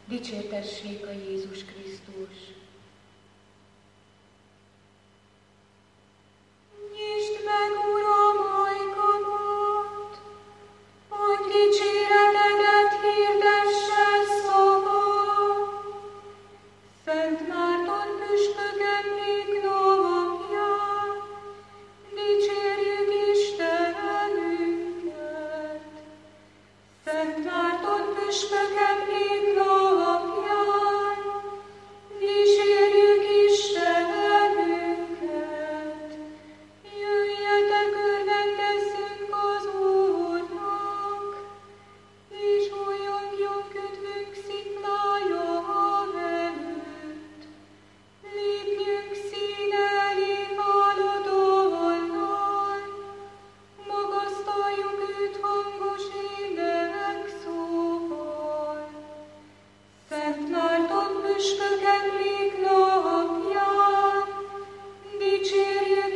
Dicsértessék a Jézus Krisztus! Nyisd meg, Uram, ajkamat, hogy dicséretedet hirdesse szavam. Szent Márton püspök emlék napján, dicsérjük Istenünket. Szent Márton püspök emlék napján, dicsérjük Istenünket. Jöjjetek, örvendezzünk az Úrnak, és újjongjunk üdvünk sziklája előtt. Lépjünk színe elé háladóan, magasztaljuk őt hangos énekszóval. Szent Márton püspök emlék napján, dicsérjük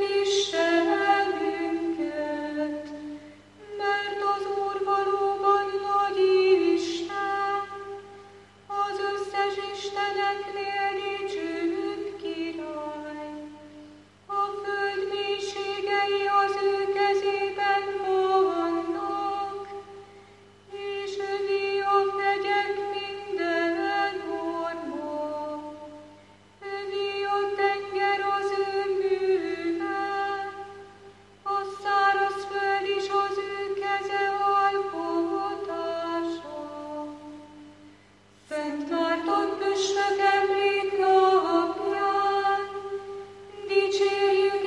Istenünket, mert az Úr valóban nagy Isten, az összes isteneknél dicsőbb király. A föld mélységei az ő kezében vannak, és övé a fegyek minden orma. Övé a tenger az ő műve, a szárazföld is az ő keze alkotása. Szent Márton püspök emlék napján, dicsérjük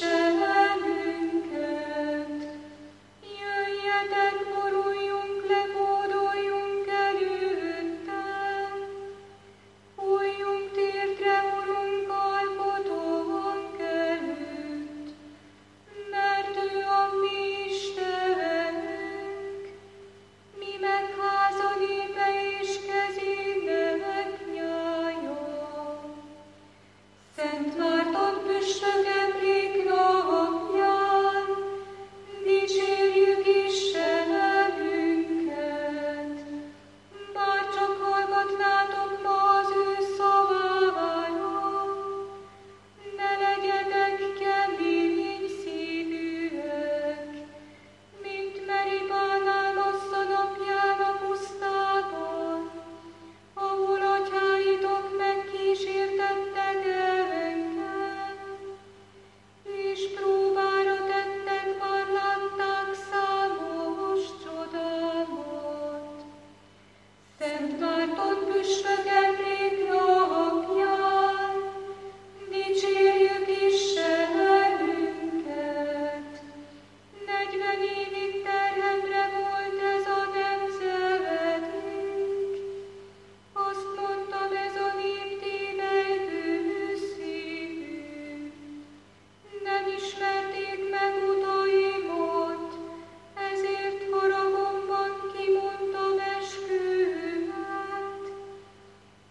Istenünket. Jöjjetek, boruljunk le, hódoljunk előtte, fújjunk térdre, Urunk, alkotónk előtt, mert ő a mi Istenünk, mi meg háza népe és kezének nyája. Szent Márton püspök emlék napján, dicsérjük Istenünket. Bár csak hallgatnátok ma az ő szavára, ne legyetek kemény szívűek, mint Meribánál Massza napján a pusztában, ahol atyáitok megkísértettek engem, és próbára tettek, bár látták számos csodámat. Szent Márton püspök emlék napján, dicsérjük Istenünket. 40 évig terhemre volt ez a nemzedék, azt mondtam, ez a nép tévejdő szívű. Nem ismerték meg utaimat, ezért haragomban kimondtam esküvet.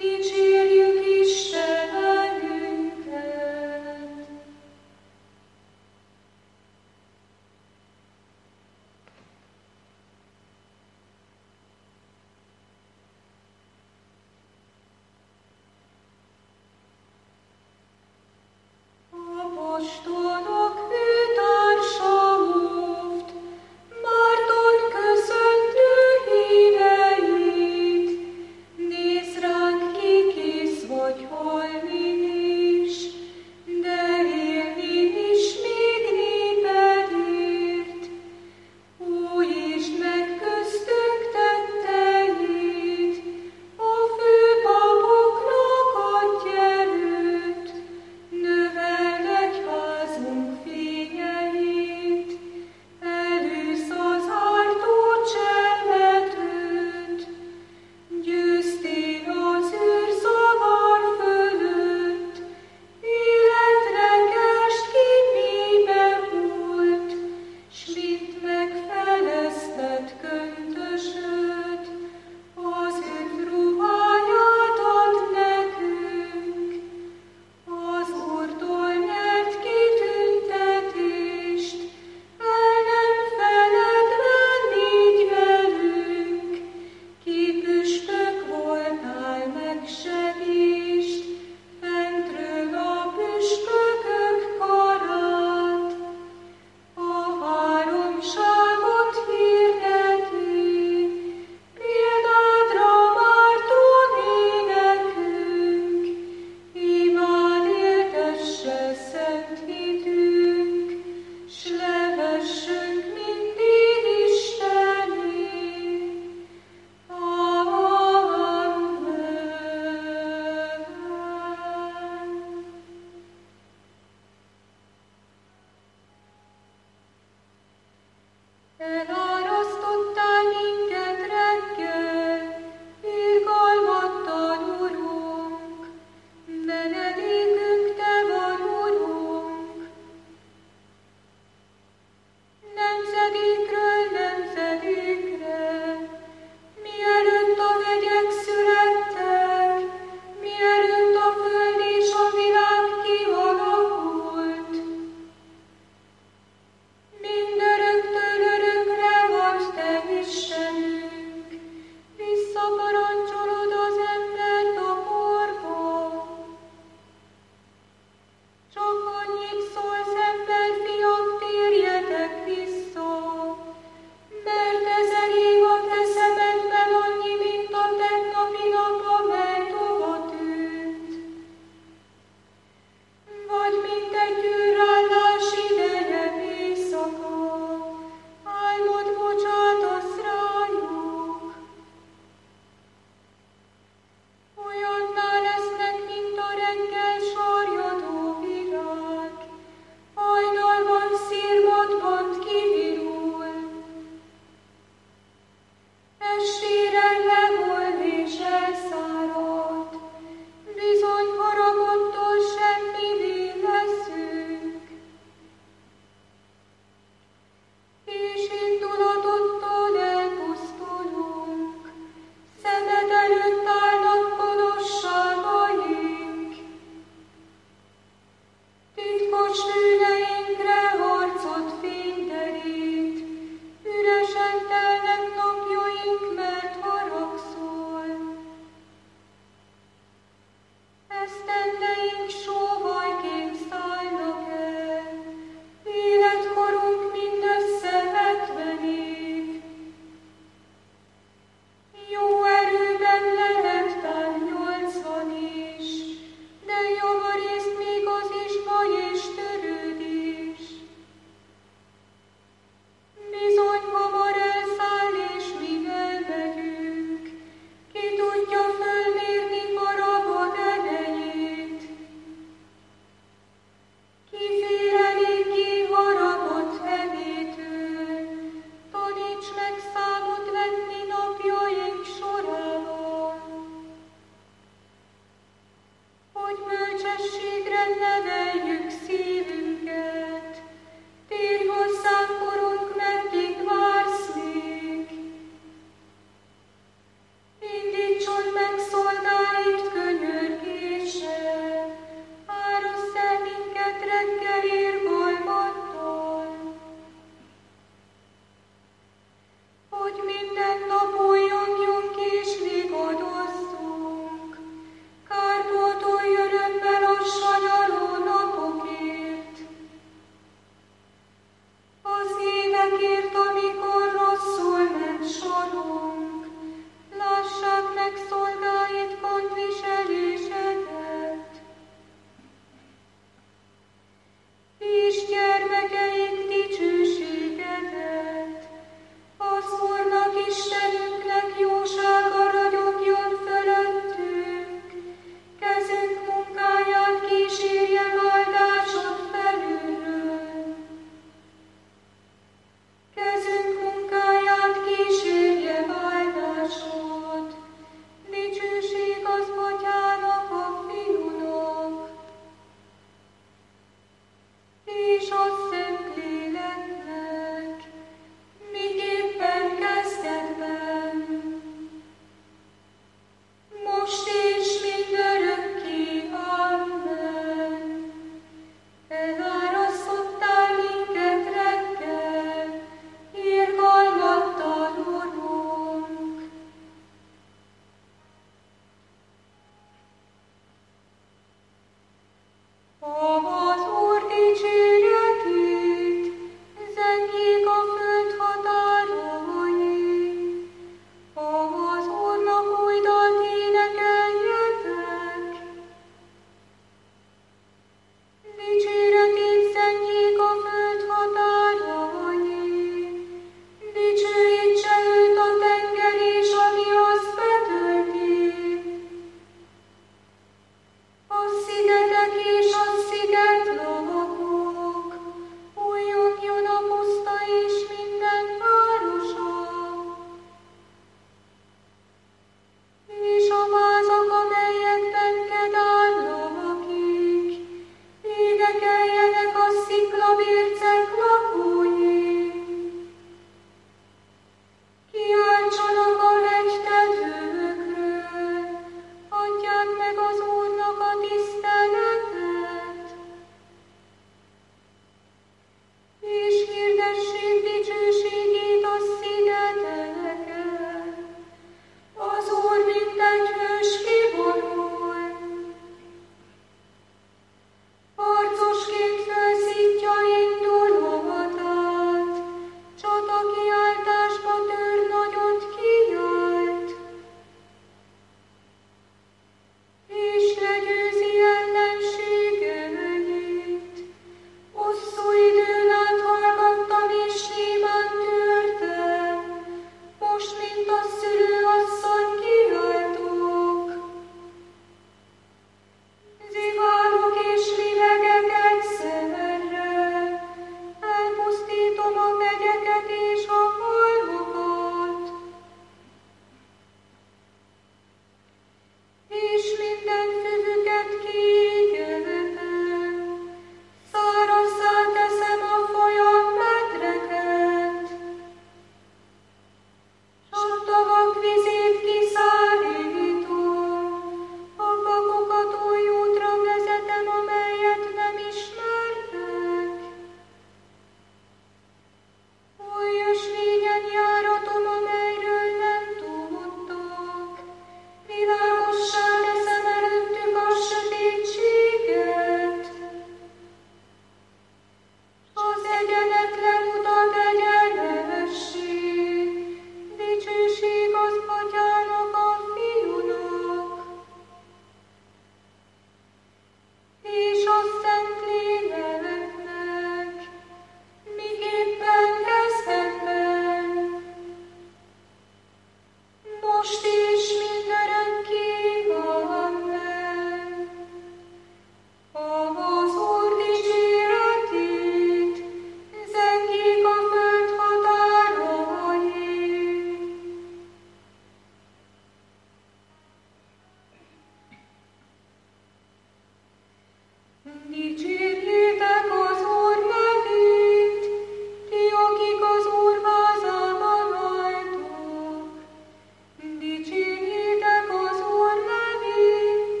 Dicsérjétek az Úr nevét, ti, akik az Úr házában álltok. Dicsérjétek az Úr nevét,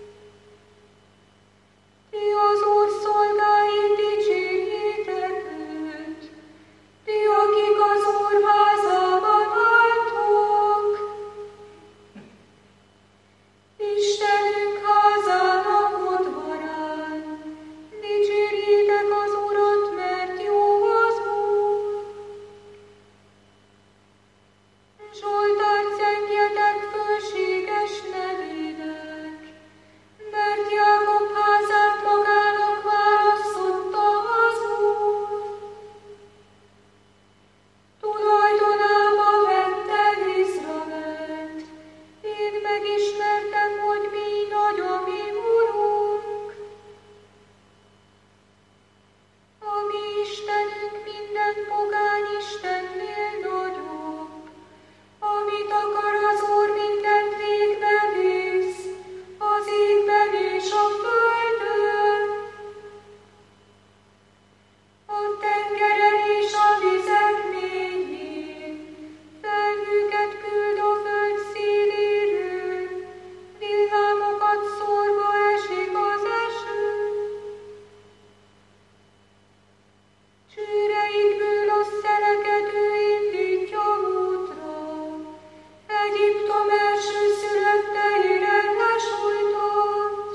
ti az Úr szolgái, dicsérjétek őt, ti, akik az Úr házában álltok. Istenünk házának udvarán, dicsérjétek az Urat, mert jó az Úr. Zsoltárt zengjetek fölséges nevének, mert Jákob házát magának választotta az Úr. Tulajdonába vette Izraelt, én megismertem, hogy mi nagy a mi Urunk. A mi Istenünk minden pogány istennél nagyobb. Amit akar az Úr, mindent végbe visz, az égben és a földön. A tengeren és a vizek mélyén, felhőket küld a föld széléről, villámokat szórva esik az eső. Csőreikből a szeleket ő indítja útra, Egyiptom elsőszülötteire lesújtott.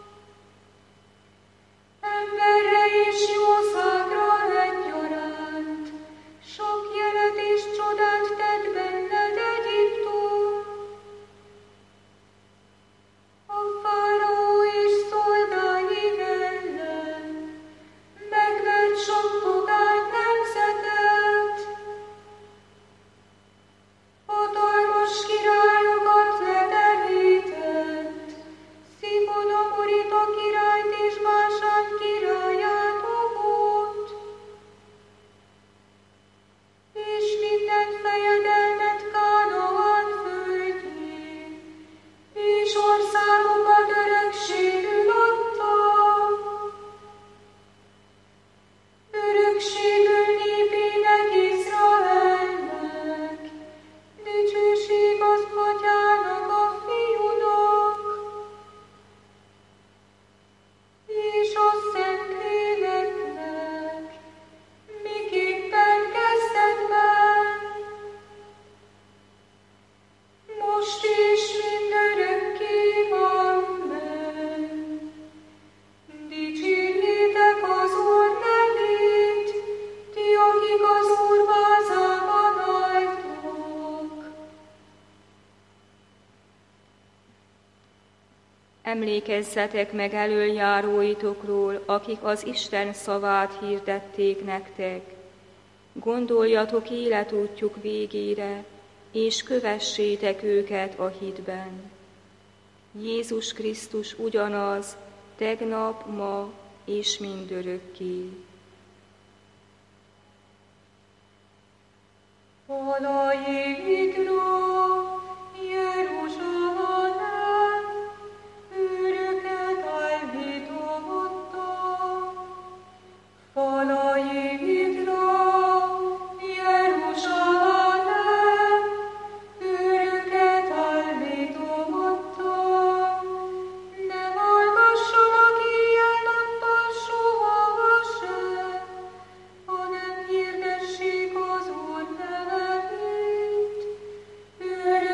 Emberre és jószágra egyaránt, sok jelet és csodát tett benned Egyiptom. A fáraó és szolgái ellen megvert sok pogány nemzetet. Hatalmas királyokat leterített, Szihon amorita királyt és Básán királyát ogott, és minden fejedelmet Kánaán földjén, és országokat örökségül adta. Örökségül népének Izraelnek, dicsőség az Atyának, a Fiúnak, és a Szentléleknek, miképpen kezdetben, most és mindörökké. Amen. Dicsérjétek az Úr nevét, ti, akik az Úr házában álltok. Emlékezzetek meg elöljáróitokról, akik az Isten szavát hirdették nektek. Gondoljatok életútjuk végére, és kövessétek őket a hitben. Jézus Krisztus ugyanaz, tegnap, ma és mindörökké. Falaidra, Jeruzsálem, őröket állította. Falaidra, Jeruzsálem, őröket állította. Ne hallgassanak éjjel-nappal soha sem, hanem hirdessék az Úr nevét.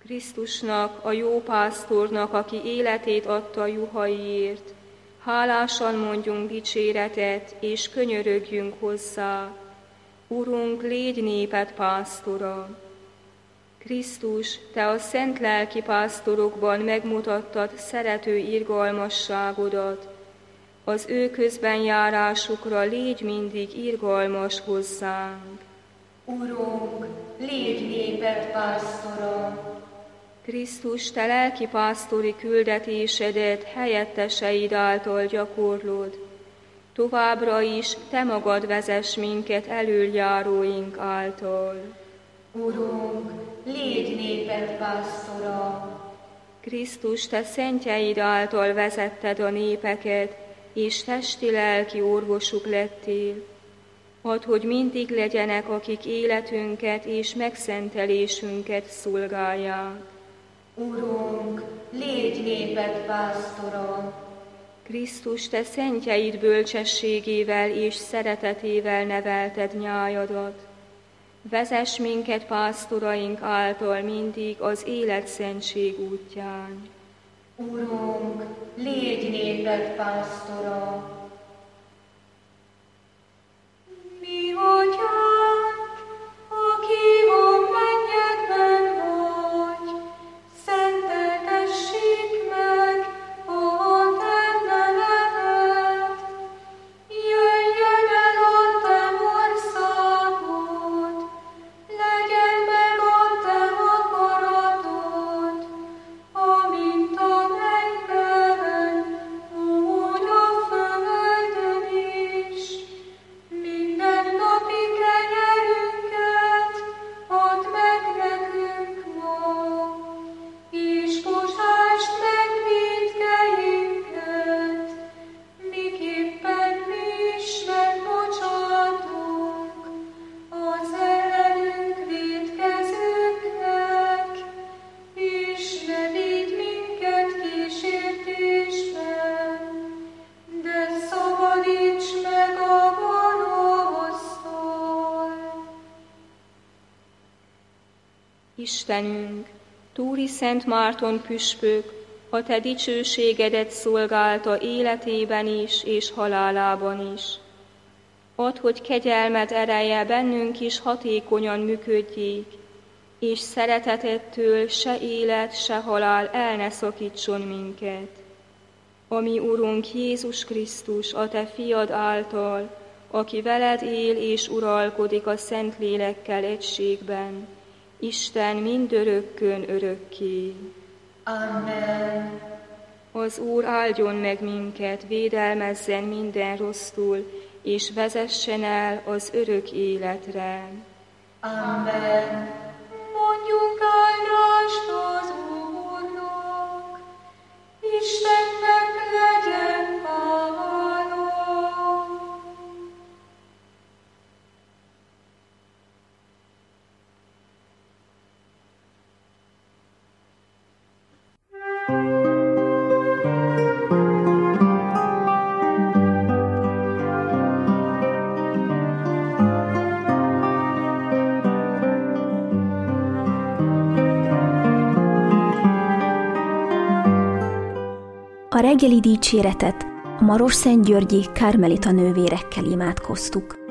Krisztusnak, a jó pásztornak, aki életét adta a juhaiért, hálásan mondjunk dicséretet, és könyörögjünk hozzá. Urunk, légy néped pásztora! Krisztus, te a szent lelki pásztorokban megmutattad szerető irgalmasságodat. Az ő közben járásukra légy mindig irgalmas hozzánk. Urunk, légy néped pásztora! Krisztus, te lelki pásztori küldetésedet helyetteseid által gyakorlod. Továbbra is te magad vezess minket elöljáróink által. Urunk, légy néped pásztora! Krisztus, te szentjeid által vezetted a népeket, és testi-lelki orvosuk lettél. Add, hogy mindig legyenek, akik életünket és megszentelésünket szolgálják. Urunk, légy néped pásztora! Krisztus, te szentjeid bölcsességével és szeretetével nevelted nyájadat. Vezess minket pásztoraink által mindig az életszentség útján. Urunk, légy néped pásztora! Mi atyánk, aki a mennyekben vagy, szenteltessék meg a te neved. Jöjjön el a te országod, legyen meg a te akaratod, amint a mennyben, úgy a földön is. Minden napi kenyerünket add meg nekünk ma, és bocsásd meg vétkeinket, miképpen mi is megbocsátunk az ellenünk vétkezőknek, és ne vigy minket kísértésbe, de szabadíts meg a gonosztól. Istenünk, Túri Szent Márton püspök, a te dicsőségedet szolgálta életében is és halálában is. Add, hogy kegyelmed ereje bennünk is hatékonyan működjék, és szeretetettől se élet, se halál el ne szakítson minket. Ami Urunk Jézus Krisztus, a te fiad által, aki veled él és uralkodik a Szentlélekkel egységben, Isten mindörökkön örökké. Amen. Az Úr áldjon meg minket, védelmezzen minden rossztól, és vezessen el az örök életre. Amen. Mondjunk áldást az Úrnak, Istennek legyen hála. A reggeli dicséretet a Marosszentgyörgyi Kármelita nővérekkel imádkoztuk.